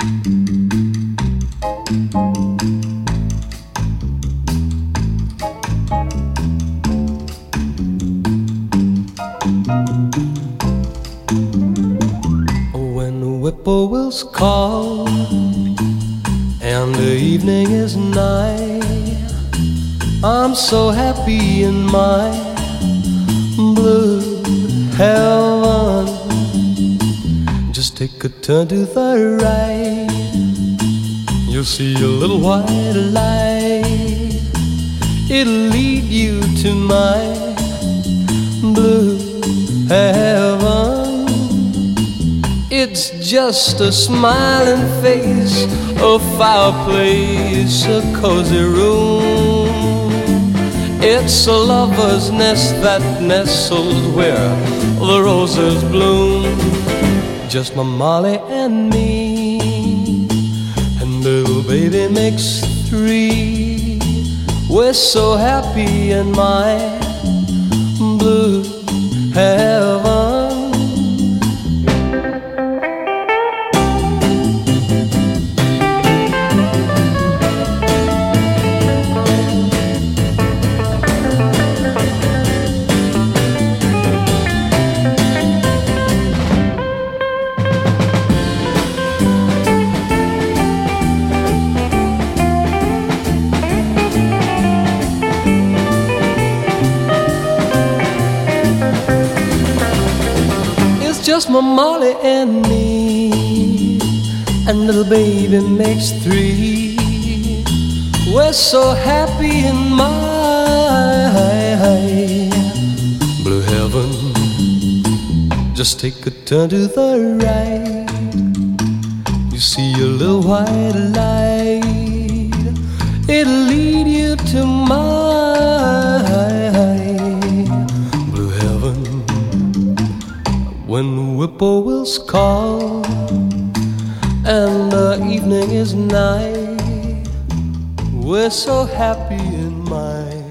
When the whippoorwills call and the evening is nigh, I'm so happy in my blue heaven. Just take a turn to the right, you'll see a little white light. It'll lead you to my blue heaven. It's just a smiling face, a fireplace, a cozy room. It's a lover's nest that nestles where the roses bloom. Just my Molly and me, and little baby makes three. We're so happy in my blue heaven. Just my Molly and me, and little baby makes three. We're so happy in my blue heaven. Just take a turn to the right, you see a little white light. It'll lead you to my blue heaven. When the whippoorwills call and the evening is nigh, we're so happy in my